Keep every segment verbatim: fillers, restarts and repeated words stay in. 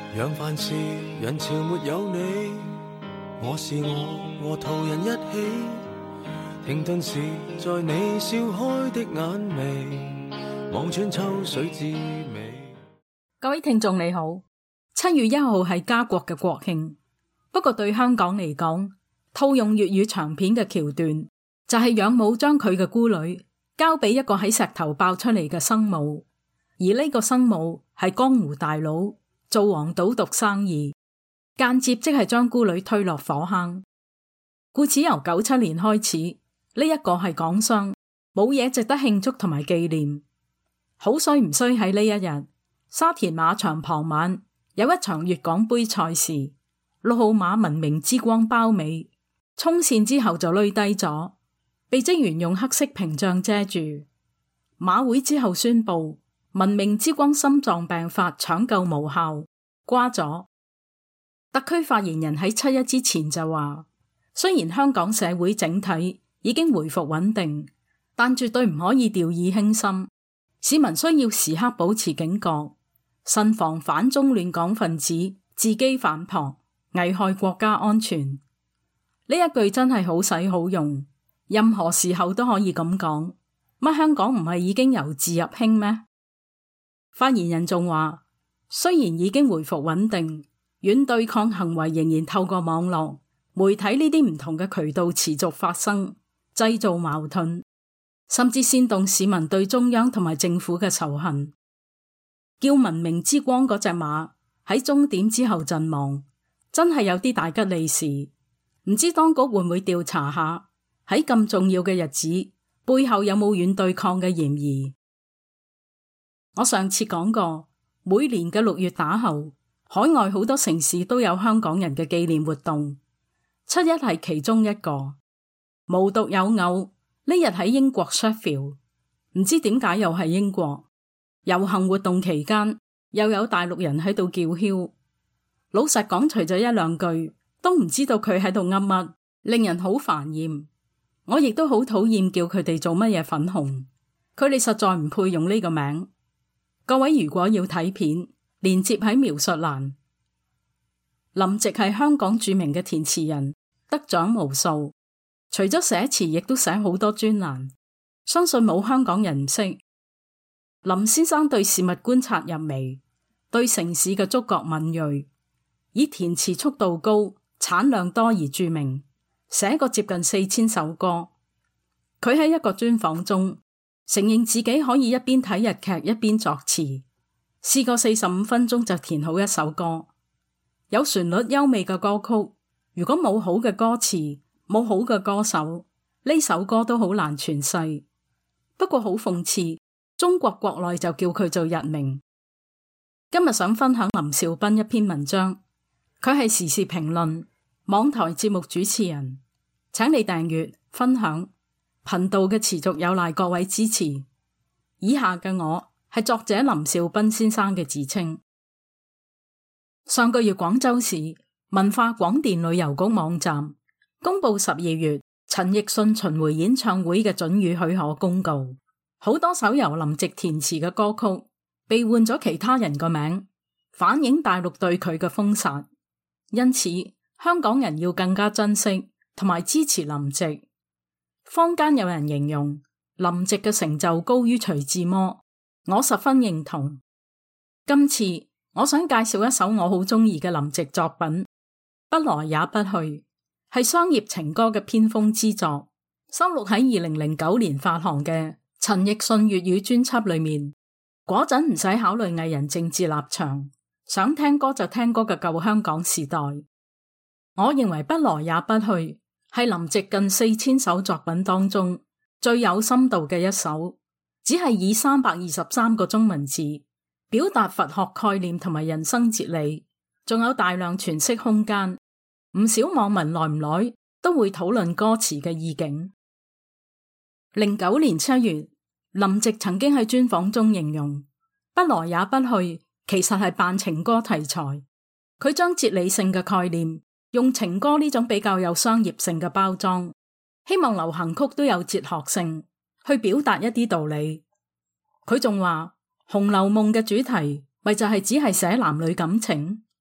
讓凡事人潮沒有你，我是我和途人一起，停頓時在你笑開的眼眉，望穿秋水之美。 各位聽眾你好，七月一號係家國嘅國慶，不過對香港嚟講，套用粵語長片嘅橋段，就係養母將佢嘅孤女交俾一個喺石頭爆出嚟嘅生母，而呢個生母係江湖大佬，做黃賭毒生意，間接即係將孤女推落火坑。故此由九七年開始，呢一個係港商，冇嘢值得慶祝同埋紀念。好衰唔衰喺呢一日，沙田馬場傍晚有一場粵港杯賽事，六號馬文明之光包尾，衝線之後就累低咗，被職員用黑色屏障遮住。馬會之後宣布文明之光心臟病發搶救無效，瓜咗。特區發言人喺七一之前就話，雖然香港社會整體已經回復穩定，但絕對唔可以掉以輕心，市民需要時刻保持警覺，慎防反中亂港分子自己反撲，危害國家安全。呢一句真係好使好用，任何時候都可以咁講。乜香港唔係已經由治入興咩？發言人仲話，雖然已經回復穩定，軟對抗行為仍然透過網絡、媒體呢啲唔同嘅渠道持續發生，製造矛盾，甚至煽動市民對中央同埋政府嘅仇恨。叫文明之光嗰隻馬喺終點之後陣亡，真係有啲大吉利是。唔知當局會唔會調查下，喺咁重要嘅日子，背後有冇軟對抗嘅嫌疑？我上次講過，每年嘅六月打後，海外好多城市都有香港人嘅紀念活動，七一係其中一個。無獨有偶，呢日喺英國 Sheffield， 唔知點解又係英國。遊行活動期間，又有大陸人喺度叫囂。老實講，除咗一兩句，都唔知道佢喺度噏乜，令人好煩厭。我亦都好討厭叫佢哋做乜嘢粉紅，佢哋實在唔配用呢個名。各位如果要睇片，連接喺描述欄。林夕係香港著名嘅填詞人，得獎無數，除咗寫詞，亦都寫好多專欄，相信冇香港人唔識。林先生對事物觀察入微，對城市嘅觸覺敏銳，以填詞速度高、產量多而著名，寫過接近四千首歌。佢喺一個專訪中承認自己可以一邊睇日劇一邊作詞，試過四十五分鐘就填好一首歌。有旋律優美嘅歌曲，如果冇好嘅歌詞，冇好嘅歌手，呢首歌都好難傳世。不過好諷刺，中國國內就叫佢做日名。今日想分享林兆斌一篇文章，佢係時事評論、網台節目主持人，請你訂閱、分享。頻道嘅持續有賴各位支持。以下嘅我係作者林兆斌先生嘅自稱。上個月廣州市文化廣電旅遊局網站公布十二月陳奕迅巡迴演唱會嘅准予許可公告，好多首由林夕填詞嘅歌曲被換咗其他人個名，反映大陸對佢嘅封殺。因此，香港人要更加珍惜同埋支持林夕。坊間有人形容林夕嘅成就高於徐志摩，我十分認同。今次我想介紹一首我好中意嘅林夕作品《不來也不去》，係商業情歌嘅偏鋒之作，收錄喺二零零九年發行嘅陳奕迅粵語專輯裏面。嗰陣唔使考慮藝人政治立場，想聽歌就聽歌嘅舊香港時代。我認為《不來也不去》係林夕近四千首作品當中最有深度嘅一首，只係以三百二十三個中文字表達佛學概念同埋人生哲理，仲有大量詮釋空間。唔少網民耐唔耐都會討論歌詞嘅意境。零九年七月，林夕曾經喺專訪中形容不來也不去其實係扮情歌題材，佢將哲理性嘅概念用情歌呢種比較有商業性嘅包裝，希望流行曲都有哲學性去表達一啲道理。佢仲話《紅樓夢》嘅主題咪就係只係寫男女感情，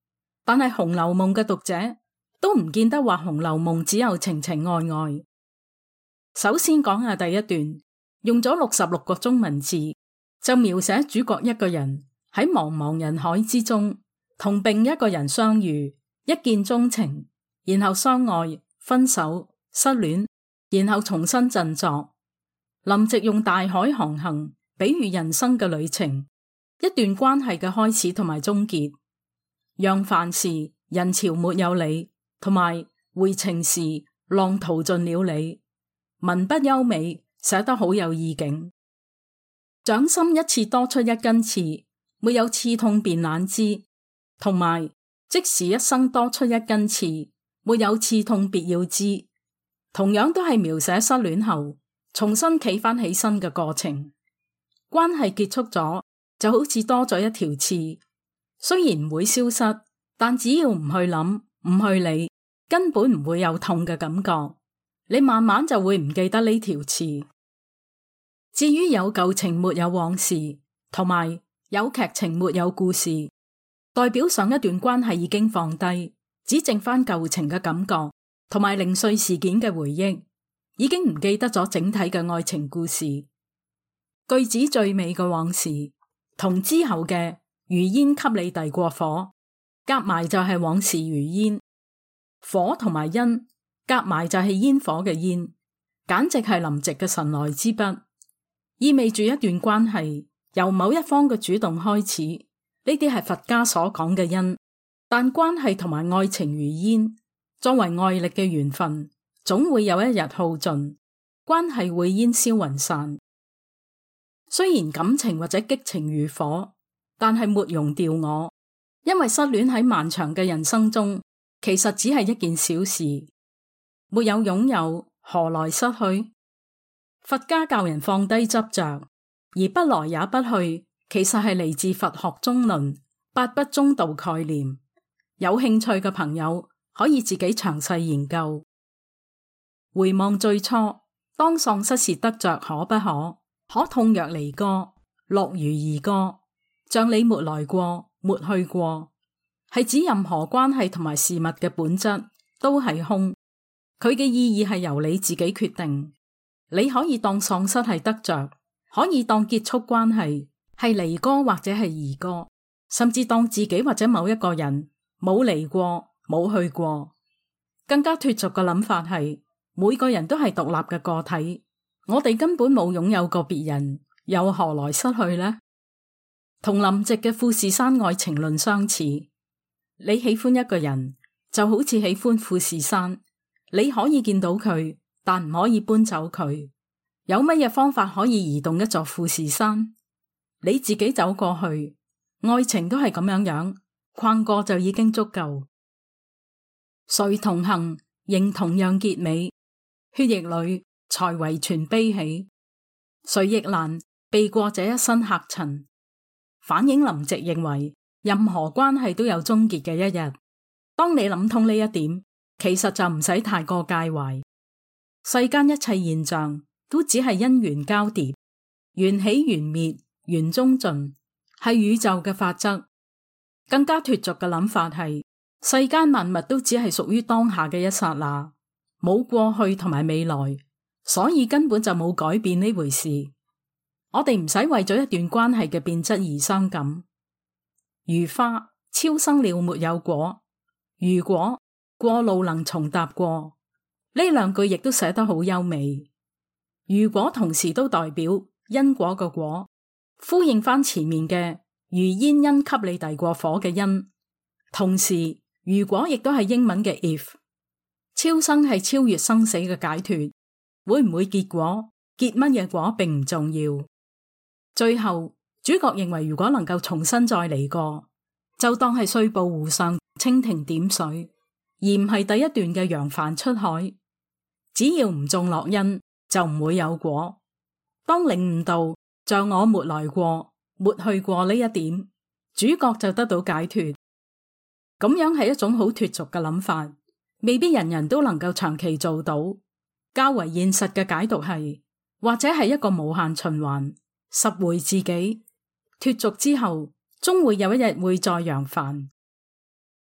但係《紅樓夢》嘅讀者都唔見得話《紅樓夢》只有情情愛愛。首先講下第一段，用咗六十六個中文字，就描寫主角一個人喺茫茫人海之中同另一個人相遇，一見鍾情，然後相愛、分手、失戀，然後重新振作。林夕用大海航行比喻人生嘅旅程，一段關係嘅開始同埋終結。讓凡事人潮沒有你，同埋回程時浪淘盡了你，文筆優美，寫得好有意境。掌心一刺多出一根刺，沒有刺痛便懶知，同埋即使一生多出一根刺，沒有刺痛別要知，同樣都係描寫失戀後重新企返起身嘅過程。關係結束咗，就好似多咗一條刺，雖然唔會消失，但只要唔去諗，唔去理，根本唔會有痛嘅感覺。你慢慢就會唔記得呢條刺。至於有舊情沒有往事，同埋有劇情沒有故事，代表上一段關係已經放低，只剩翻舊情嘅感覺，同埋零碎事件嘅回憶，已經唔記得咗整體嘅愛情故事。句子最尾嘅往事，同之後嘅如煙給你遞過火，夾埋就係往事如煙。火同埋煙夾埋就係煙火嘅煙，簡直係林夕嘅神來之筆，意味住一段關係由某一方嘅主動開始，呢啲係佛家所講嘅因。但關係同埋愛情如煙，作為愛力嘅緣分，總會有一日耗盡，關係會煙消雲散。雖然感情或者激情如火，但係沒容掉我，因為失戀喺漫長嘅人生中，其實只係一件小事。沒有擁有，何來失去？佛家教人放低執着，而不來也不去，其實係嚟自佛學中論八不中道概念。有興趣嘅朋友可以自己詳細研究。回望最初，當喪失時得着可不可？可痛若離歌，樂如兒歌。像你沒來過，沒去過，係指任何關係同埋事物嘅本質都係空。佢嘅意義係由你自己決定。你可以當喪失係得着，可以當結束關係係離歌或者係兒歌，甚至當自己或者某一個人冇嚟過，冇去過。更加脫俗嘅諗法係，每個人都係獨立嘅個體，我哋根本冇擁有過別人，又何來失去呢？同林夕嘅富士山愛情論相似，你喜歡一個人就好似喜歡富士山。你可以見到佢，但唔可以搬走佢。有乜嘢方法可以移動一座富士山？你自己走過去。愛情都係咁樣樣，逛過就已經足夠。誰同行，仍同樣結尾。血液裏才遺傳悲喜。誰亦難避過這一身客塵。反映林夕認為，任何關係都有終結嘅一日。當你諗通呢一點，其實就唔使太過介懷，世間一切現象都只係因緣交疊，緣起緣滅，緣終盡，係宇宙嘅法則。更加脫俗嘅諗法係，世間萬物都只係屬於當下嘅一剎那，冇過去同埋未來，所以根本就冇改變呢回事。我哋唔使為咗一段關係嘅變質而傷感。如花超生了沒有果，如果過路能重踏過，呢兩句亦都寫得好優美。如果同時都代表因果嘅果，呼應翻前面嘅如煙因給你遞過火嘅因，同時如果亦都係英文嘅 if。超生係超越生死嘅解脫，會唔會結果，結乜嘢果並唔重要。最後主角認為，如果能夠重新再嚟過，就當係碎步湖上蜻蜓點水，而唔係第一段嘅揚帆出海。只要唔種落因，就唔會有果。當領悟到像我沒來過，沒去過呢一點，主角就得到解脫。咁樣係一種好脫俗嘅諗法，未必人人都能夠長期做到。較為現實嘅解讀係，或者係一個無限循環，拾回自己，脫俗之後，終會有一日會再揚帆。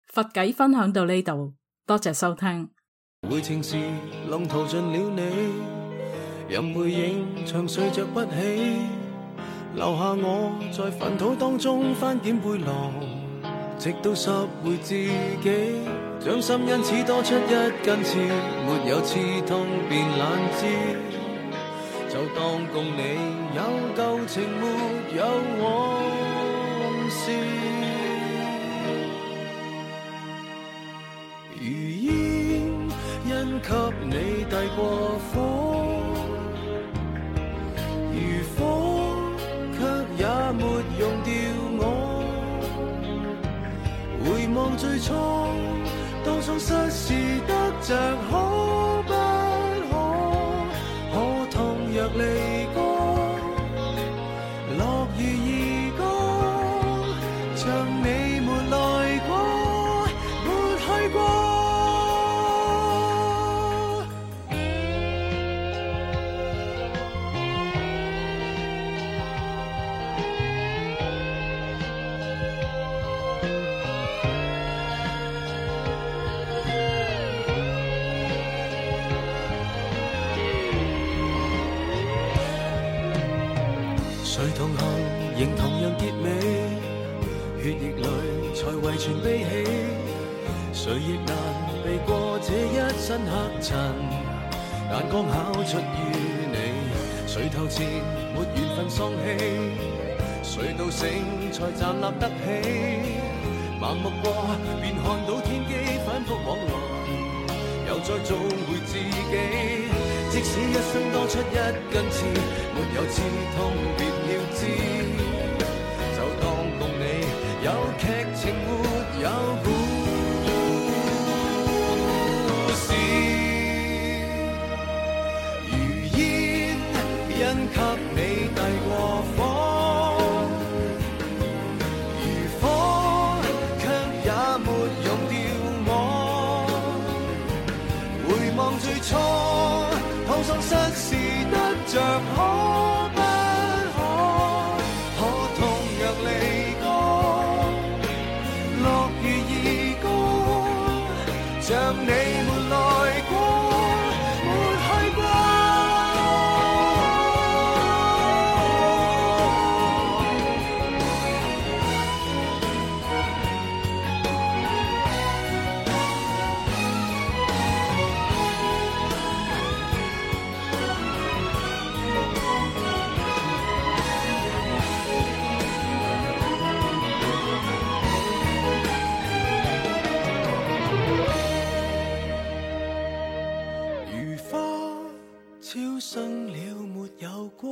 佛偈分享到呢度，多謝收聽。 回程時浪淘盡了你，任背影長睡着不起，留下我在糞土當中翻檢背囊，直到拾回自己，掌心因此多出一根刺，沒有刺痛便懶知，就當共你有舊情沒有往事，如煙因給你遞過火，如火卻也沒用掉我，回望最初當初失事得着可不可，可痛若離歌，樂如兒歌，像你沒來過沒去過。誰同行仍同樣結尾，血液裏才遺傳悲喜，誰亦難避過這一身黑塵，眼光考出於你，誰頭前沒緣分喪氣，誰到醒才站立得起，盲目過便看到天機，反覆往來又再做回自己，即使一生多出一根刺，沒有刺痛別要知，就當共你有劇情沒有故事，如煙因給你遞過火，如火卻也沒用掉我，回望最初痛心失事得着可不可，可痛若離歌，樂如兒歌，像你沒來過沒去過。超生了沒有果，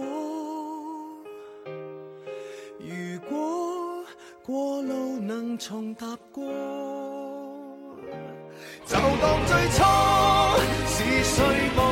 如果過路能重踏過，就當最初是誰